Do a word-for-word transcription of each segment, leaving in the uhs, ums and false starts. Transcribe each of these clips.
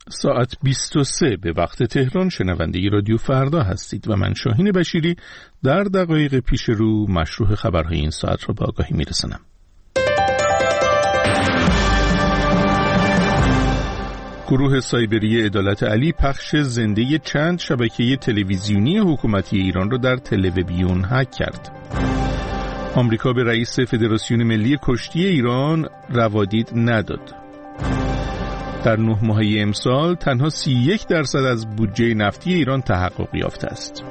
ساعت بیست و سه به وقت تهران شنونده رادیو فردا هستید و من شاهین بشیری در دقایق پیش رو مشروع خبرهای این ساعت را به آگاهی میرسانم. گروه سایبری عدالت علی پخش زنده چند شبکه تلویزیونی حکومتی ایران را در تلویبیون هک کرد. آمریکا به رئیس فدراسیون ملی کشتی ایران روادید نداد. در نه ماهه امسال تنها سی و یک درصد از بودجه نفتی ایران تحقق یافته است.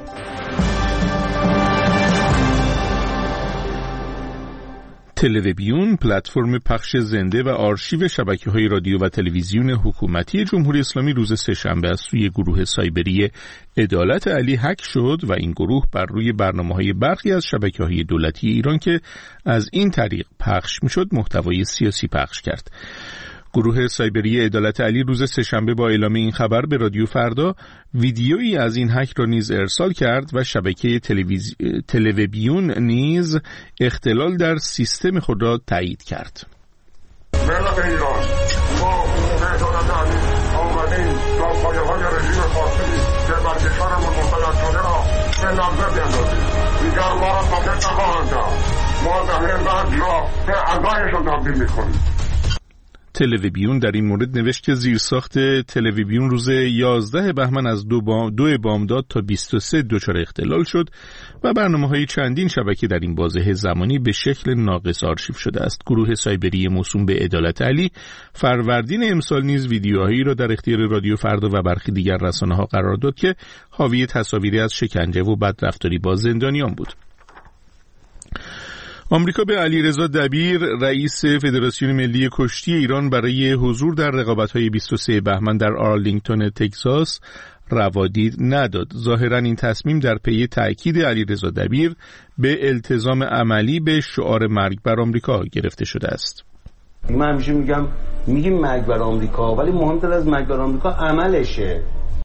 تلویبیون پلتفرم پخش زنده و آرشیو شبکه‌های رادیو و تلویزیون حکومتی جمهوری اسلامی روز سه‌شنبه از سوی گروه سایبری عدالت علی هک شد و این گروه بر روی برنامه‌های برخی از شبکه‌های دولتی ایران که از این طریق پخش می‌شد محتوای سیاسی پخش کرد. گروه سایبری عدالت علی روز سه‌شنبه با اعلام این خبر به رادیو فردا ویدیویی از این هک را نیز ارسال کرد و شبکه تلویز... تلویبیون نیز اختلال در سیستم خود را تایید کرد. ملت ایران ما عدالت علی آمدیم تا پایه‌های رژیم فاسدی که بر کشورمون مسلط شده را به لرزه بیندازیم. دیگر ما را ساکت نخواهند کرد. ما زمین مرگ را به اعضایشان تبدیل می‌کنیم. تلویبیون در این مورد نوشت که زیرساخت تلویبیون روز یازده بهمن از دو, بام دو بامداد تا بیست و سه دچار اختلال شد و برنامه‌های چندین شبکه در این بازه زمانی به شکل ناقص آرشیو شده است. گروه سایبری موسوم به عدالت علی فروردین امسال نیز ویدیوهایی را در اختیار رادیو فردا و برخی دیگر رسانه‌ها قرار داد که حاوی تصاویری از شکنجه و بدرفتاری با زندانیان بود. آمریکا به علیرضا دبیر رئیس فدراسیون ملی کشتی ایران برای حضور در رقابت‌های بیست و سه بهمن در آرلینگتون تگزاس روادید نداد. ظاهراً این تصمیم در پی تأکید علیرضا دبیر به التزام عملی به شعار مرگ بر آمریکا گرفته شده است. من همیشه میگم میگیم مرگ بر آمریکا، ولی مهمتر از مرگ بر آمریکا عملشه.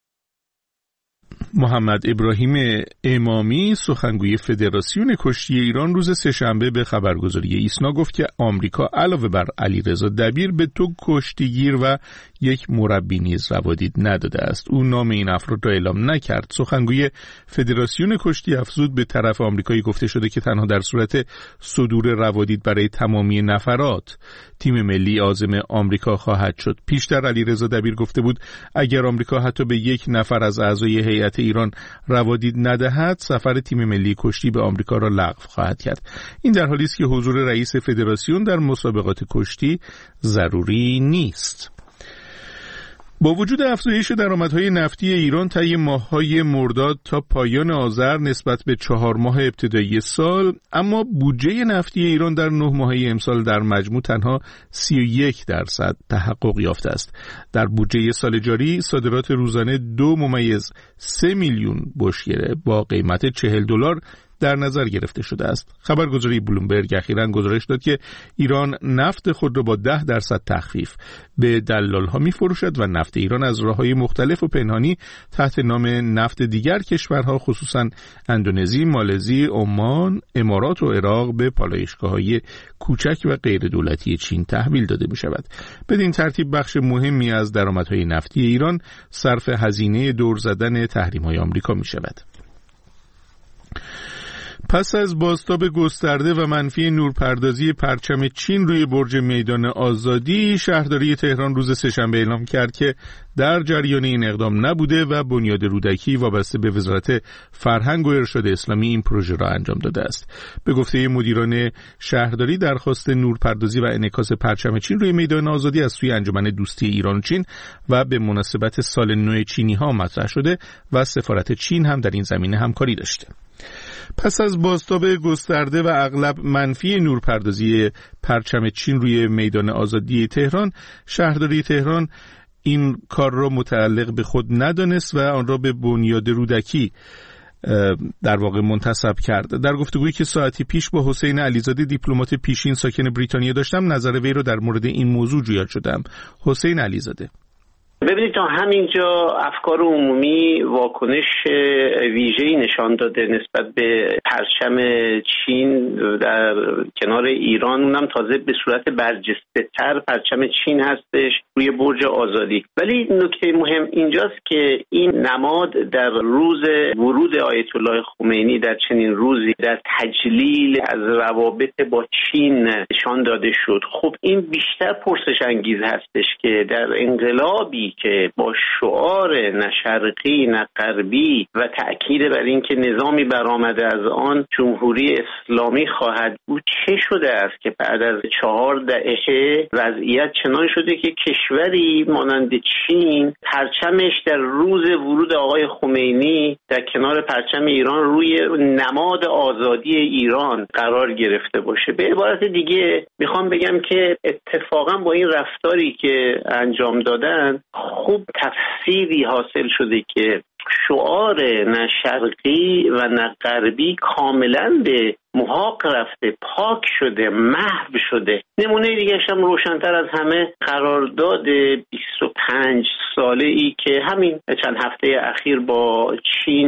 محمد ابراهیم امامی سخنگوی فدراسیون کشتی ایران روز سه‌شنبه به خبرگزاری ایسنا گفت که آمریکا علاوه بر علیرضا دبیر به تو کشتیگیر و یک مربی نیز روادید نداده است. او نام این افراد را اعلام نکرد. سخنگوی فدراسیون کشتی افزود به طرف آمریکایی گفته شده که تنها در صورت صدور روادید برای تمامی نفرات تیم ملی عازم آمریکا خواهد شد. پیشتر علیرضا دبیر گفته بود اگر آمریکا حتی به یک نفر از اعضای هیئت ایران روادید ندهد سفر تیم ملی کشتی به آمریکا را لغو خواهد کرد. این در حالی است که حضور رئیس فدراسیون در مسابقات کشتی ضروری نیست. با وجود افزایش درآمدهای نفتی ایران طی ماه‌های مرداد تا پایان آذر نسبت به چهار ماه ابتدایی سال، اما بودجه نفتی ایران در نه ماهه امسال در مجموع تنها سی و یک درصد تحقق یافته است. در بودجه سال جاری صادرات روزانه دو ممیز سه میلیون بشکه با قیمت چهل دلار در نظر گرفته شده است. خبرگزاری بلومبرگ اخیراً گزارش داد که ایران نفت خود را با ده درصد تخفیف به دلال‌ها می‌فروشد و نفت ایران از راه‌های مختلف و پنهانی تحت نام نفت دیگر کشورها خصوصاً اندونزی، مالزی، عمان، امارات و عراق به پالایشگاه‌های کوچک و غیر دولتی چین تحویل داده می‌شود. بدین ترتیب بخش مهمی از درآمدهای نفتی ایران صرف هزینه دور زدن تحریم‌های آمریکا می‌شود. پس از بازتاب گسترده و منفی نورپردازی پرچم چین روی برج میدان آزادی، شهرداری تهران روز سه‌شنبه اعلام کرد که در جریان این اقدام نبوده و بنیاد رودکی وابسته به وزارت فرهنگ و ارشاد اسلامی این پروژه را انجام داده است. به گفته مدیران شهرداری درخواست نورپردازی و انعکاس پرچم چین روی میدان آزادی از سوی انجمن دوستی ایران و چین و به مناسبت سال نو چینی ها مطرح شده و سفارت چین هم در این زمینه همکاری داشته. پس از بازتاب گسترده و اغلب منفی نورپردازی پرچم چین روی میدان آزادی تهران، شهرداری تهران این کار را متعلق به خود ندانست و آن را به بنیاد رودکی در واقع منتسب کرد. در گفتگویی که ساعتی پیش با حسین علیزاده دیپلمات پیشین ساکن بریتانیا داشتم، نظر وی را در مورد این موضوع جویا شدم. حسین علیزاده: ببینید تا همینجا افکار عمومی واکنش ویژه‌ای نشان داده نسبت به پرچم چین در کنار ایران، اونم تازه به صورت برجسته‌تر پرچم چین هستش روی برج آزادی. ولی نکته مهم اینجاست که این نماد در روز ورود آیت الله خمینی در چنین روزی در تجلیل از روابط با چین نشان داده شد. خب این بیشتر پرسش انگیز هستش که در انقلابی که با شعار نه شرقی نه غربی و تأکید بر این که نظامی برآمده از آن جمهوری اسلامی خواهد بود، چه شده است که بعد از چهار دهه وضعیت چنان شده که کشوری مانند چین پرچمش در روز ورود آقای خمینی در کنار پرچم ایران روی نماد آزادی ایران قرار گرفته باشه. به عبارت دیگه میخوام بگم که اتفاقا با این رفتاری که انجام دادن خوب تفسیری حاصل شده که شعار نه شرقی و نه غربی کاملا به محاق رفته، پاک شده، محو شده. نمونه دیگه هم روشن‌تر از همه قرارداد بیست و پنج ساله ای که همین چند هفته اخیر با چین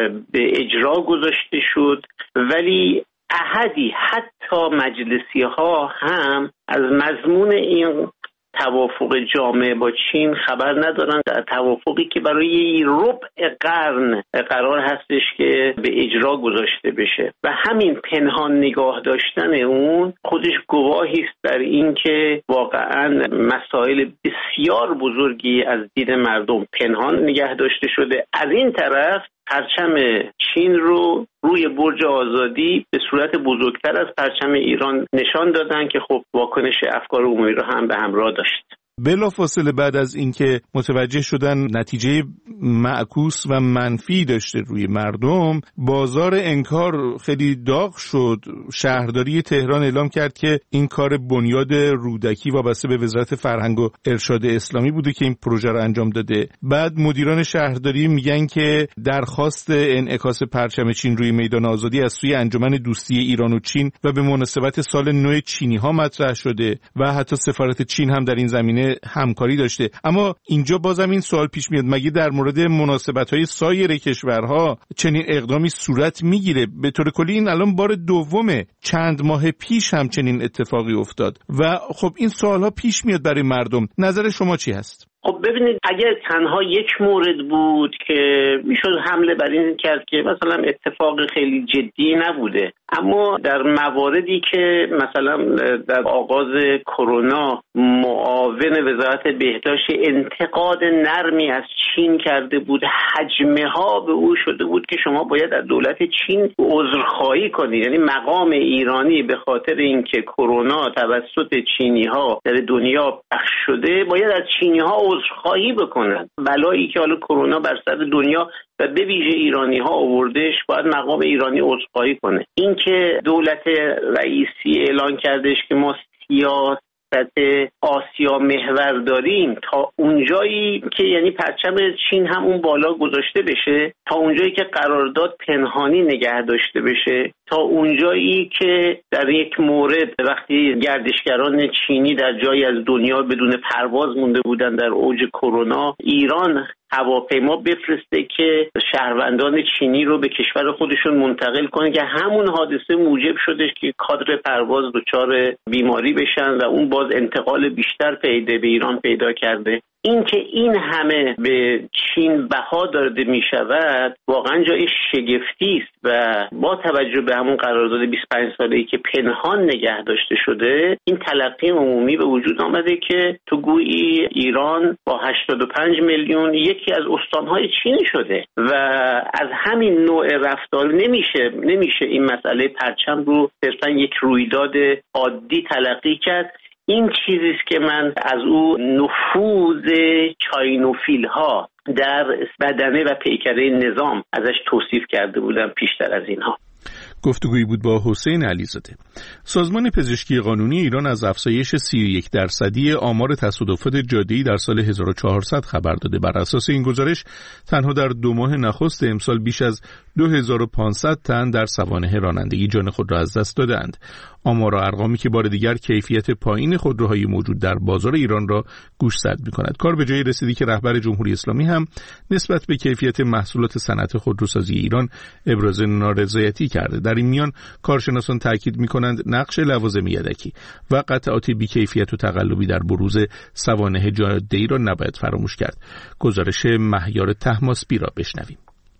به اجرا گذاشته شد، ولی احدی حتی مجلسی ها هم از مضمون این توافق جامع با چین خبر ندارن، در توافقی که برای ربع قرن قرار هستش که به اجرا گذاشته بشه و همین پنهان نگاه داشتن اون خودش گواهی است در این که واقعا مسائل بسیار بزرگی از دید مردم پنهان نگه داشته شده. از این طرف پرچم چین رو روی برج آزادی به صورت بزرگتر از پرچم ایران نشان دادن که خب واکنش افکار عمومی رو هم به همراه داشت. بلافاصله بعد از اینکه متوجه شدن نتیجه معکوس و منفی داشته روی مردم، بازار انکار خیلی داغ شد. شهرداری تهران اعلام کرد که این کار بنیاد رودکی وابسته به وزارت فرهنگ و ارشاد اسلامی بوده که این پروژه رو انجام داده. بعد مدیران شهرداری میگن که درخواست انعکاس پرچم چین روی میدان آزادی از سوی انجمن دوستی ایران و چین و به مناسبت سال نو چینی ها مطرح شده و حتی سفارت چین هم در این زمینه همکاری داشته. اما اینجا بازم این سوال پیش میاد، مگه در مورد مناسبت‌های سایر کشورها چنین اقدامی صورت میگیره؟ به طور کلی این الان بار دومه. چند ماه پیش هم چنین اتفاقی افتاد و خب این سوالها پیش میاد برای مردم. نظر شما چی هست؟ خب ببینید، اگر تنها یک مورد بود که میشد حمله بر این کرد که مثلا اتفاق خیلی جدی نبوده، اما در مواردی که مثلا در آغاز کرونا معاون وزارت بهداشت انتقاد نرمی از چین کرده بود، حجمه ها به او شده بود که شما باید از دولت چین عذرخواهی کنید. یعنی مقام ایرانی به خاطر اینکه کرونا توسط چینی ها در دنیا پخش شده باید از چینی ها عذرخواهی بکنن. بلایی که حالا کرونا بر سر دنیا و به ویژه ایرانی ها آوردش باید مقام ایرانی عذرخواهی کنه. این که دولت رئیسی اعلان کردش که ما سیاست آسیا محور داریم تا اونجایی که یعنی پرچم چین هم اون بالا گذاشته بشه، تا اونجایی که قرارداد پنهانی نگه داشته بشه، تا اونجایی که در یک مورد وقتی گردشگران چینی در جایی از دنیا بدون پرواز مونده بودن در اوج کرونا، ایران هواپیما بفرسته که شهروندان چینی رو به کشور خودشون منتقل کنه که همون حادثه موجب شدش که کادر پرواز دچار بیماری بشن و اون باز انتقال بیشتر پیدا به ایران پیدا کرده. این که این همه به چین بها داده می شود واقعا جای شگفتی است و با توجه به همون قرارداد بیست و پنج ساله‌ای که پنهان نگه داشته شده، این تلقی عمومی به وجود آمده که تو گویی ایران با هشتاد و پنج میلیون یکی از استانهای چینی شده و از همین نوع رفتار نمیشه نمیشه این مسئله پرچم رو صرفا یک رویداد عادی تلقی کرد. این چیزی است که من از او نفوذ چاینوفیل ها در بدنه و پیکره نظام ازش توصیف کرده بودم پیشتر از اینها. گفتگویی بود با حسین علیزاده. سازمان پزشکی قانونی ایران از افزایش سی و یک درصدی آمار تصادفات جاده‌ای در سال هزار و چهارصد خبر داده. بر اساس این گزارش تنها در دو ماه نخست امسال بیش از دو هزار و پانصد تن در سوانح رانندگی جان خود را از دست دادند. آمار و ارقامی که بار دیگر کیفیت پایین خودروهای موجود در بازار ایران را گوشزد می‌کند. کار به جای رسیدی که رهبر جمهوری اسلامی هم نسبت به کیفیت محصولات صنعت خودروسازی ایران ابراز نارضایتی کرده. در این میان کارشناسان تاکید می‌کنند نقش لوازم یدکی و قطعات بی‌کیفیت و تقلبی در بروز سوانح جاده‌ای را نباید فراموش کرد. گزارش مهیار طهماسبی را بشنویم.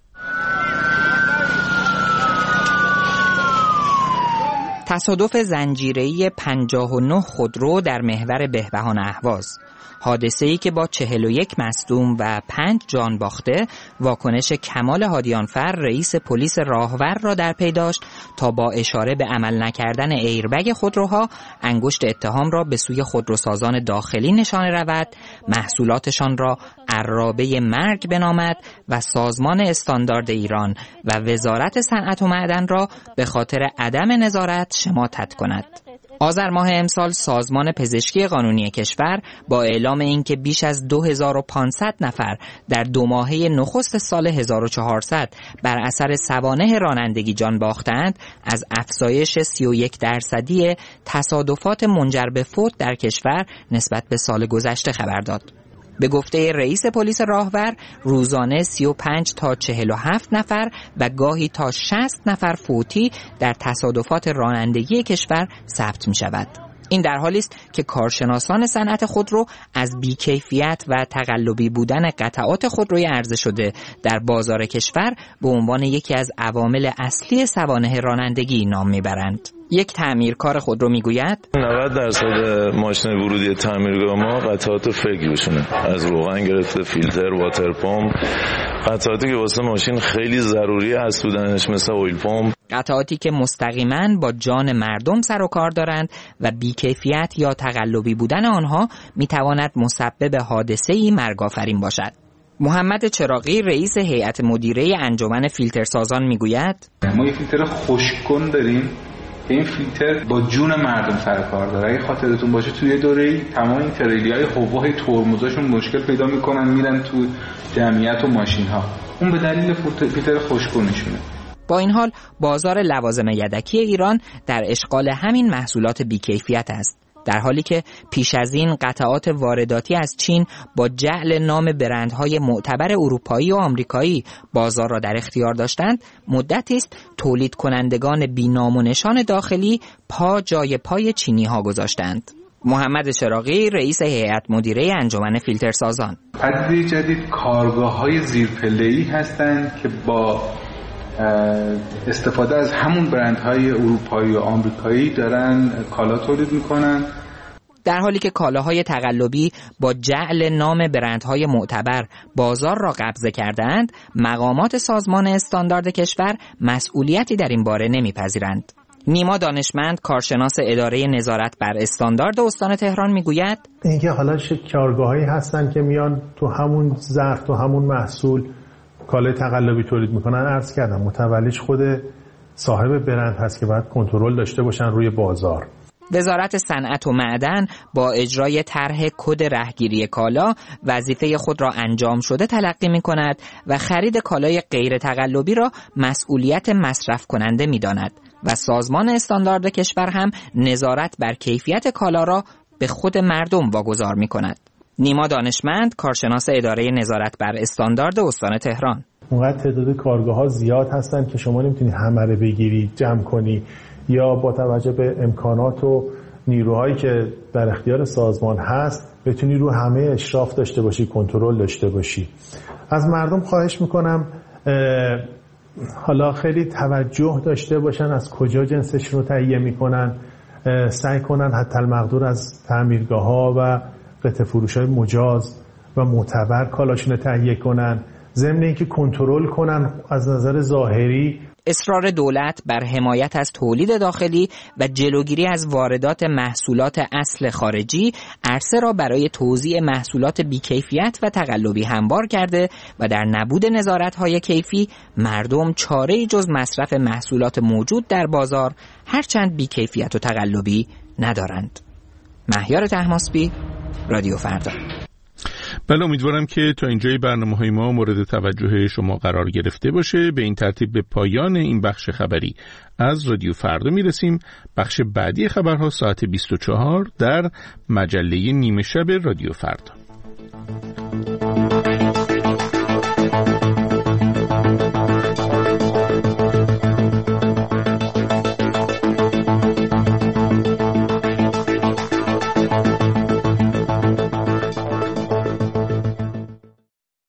تصادف زنجیره‌ای پنجاه و نه خودرو در محور بهبهان اهواز، حادثه‌ای که با چهل و یک مصدوم و پنج جان باخته واکنش کمال هادیانفر رئیس پلیس راهور را در پی داشت تا با اشاره به عمل نکردن ایربگ خودروها انگشت اتهام را به سوی خودروسازان داخلی نشانه رود، محصولاتشان را عرابه مرگ بنامد و سازمان استاندارد ایران و وزارت صنعت و معدن را به خاطر عدم نظارت شماتت کند. آذر ماه امسال سازمان پزشکی قانونی کشور با اعلام اینکه بیش از دو هزار و پانصد نفر در دو ماهه نخست سال هزار و چهارصد بر اثر سوانح رانندگی جان باختند، از افزایش سی و یک درصدی تصادفات منجر به فوت در کشور نسبت به سال گذشته خبر داد. به گفته رئیس پلیس راهور روزانه سی و پنج تا چهل و هفت نفر و گاهی تا شصت نفر فوتی در تصادفات رانندگی کشور ثبت می شود. این در حالی است که کارشناسان صنعت خودرو از بیکیفیت و تقلبی بودن قطعات خودروی عرضه شده در بازار کشور به عنوان یکی از عوامل اصلی سوانح رانندگی نام میبرند. یک تعمیرکار خودرو میگوید نود درصد ماشین ورودی تعمیرگاه ما قطعات فیک روشونه، از روغن گرفته فیلتر، واتر پمپ، قطعاتی که واسه ماشین خیلی ضروری هست بودنش مثل اویل پمپ، قطعاتی که مستقیما با جان مردم سر و کار دارند و بیکیفیت یا تقلبی بودن آنها میتواند مسبب حادثه‌ای مرگ‌آفرین باشد. محمد چراغی رئیس هیئت مدیره انجمن فیلترسازان میگوید ما یک فیلتر خشک‌کن داریم. این فیلتر با جون مردم سر کار داره. اگه خاطرتون باشه توی دوره‌ای تمام این تریلی‌های حباب ترمزاشون مشکل پیدا میکنن، میرن تو جمعیت و ماشین‌ها. اون به دلیل فیلتر خشک‌کنشونه. با این حال بازار لوازم یدکی ایران در اشغال همین محصولات بیکیفیت است، در حالی که پیش از این قطعات وارداتی از چین با جعل نام برندهای معتبر اروپایی و آمریکایی بازار را در اختیار داشتند. مدتی است تولید کنندگان بی‌نام و نشان داخلی پا جای پای چینی ها گذاشتند. محمد چراغی رئیس هیئت مدیره انجمن فیلترسازان: پدیده جدید کارگاه‌های زیرپله‌ای هستند که با استفاده از همون برندهای اروپایی و آمریکایی دارن کالا تولید میکنن، در حالی که کالاهای تقلبی با جعل نام برندهای معتبر بازار را قبضه کردند. مقامات سازمان استاندارد کشور مسئولیتی در این باره نمیپذیرند. نیما دانشمند کارشناس اداره نظارت بر استاندارد استان تهران میگوید اینکه حالا کارگاهایی هستن که میان تو همون ظرف تو همون محصول کالای تقلبی تولید میکنن. عرض کردم متولیش خود صاحب برند هست که باید کنترل داشته باشن روی بازار. وزارت صنعت و معدن با اجرای طرح کد رهگیری کالا وظیفه خود را انجام شده تلقی میکند و خرید کالای غیر تقلبی را مسئولیت مصرف کننده میداند و سازمان استاندارد کشور هم نظارت بر کیفیت کالا را به خود مردم واگذار میکند. نیما دانشمند کارشناس اداره نظارت بر استاندارد استان تهران: اونقدر تعداد کارگاه‌ها زیاد هستن که شما نمیتونی همه رو بگیری جمع کنی یا با توجه به امکانات و نیروهایی که در اختیار سازمان هست بتونی رو همه اشراف داشته باشی، کنترل داشته باشی. از مردم خواهش میکنم حالا خیلی توجه داشته باشن از کجا جنسش رو تهیه میکنن، سعی کنن حتی المقدور از تعمیرگاه‌ها و قطع فروش‌های مجاز و معتبر کالاشون تهیه کنن، ضمن اینکه کنترل کنن از نظر ظاهری. اصرار دولت بر حمایت از تولید داخلی و جلوگیری از واردات محصولات اصل خارجی عرصه را برای توزیع محصولات بیکیفیت و تقلبی هموار کرده و در نبود نظارت‌های کیفی مردم چاره‌ای جز مصرف محصولات موجود در بازار هرچند بیکیفیت و تقلبی ندارند. مهیار طهماسبی، رادیو فردا. بله، امیدوارم که تا اینجای برنامه‌های ما مورد توجه شما قرار گرفته باشه. به این ترتیب به پایان این بخش خبری از رادیو فردا میرسیم. بخش بعدی خبرها ساعت بیست و چهار در مجله نیمه شب رادیو فردا.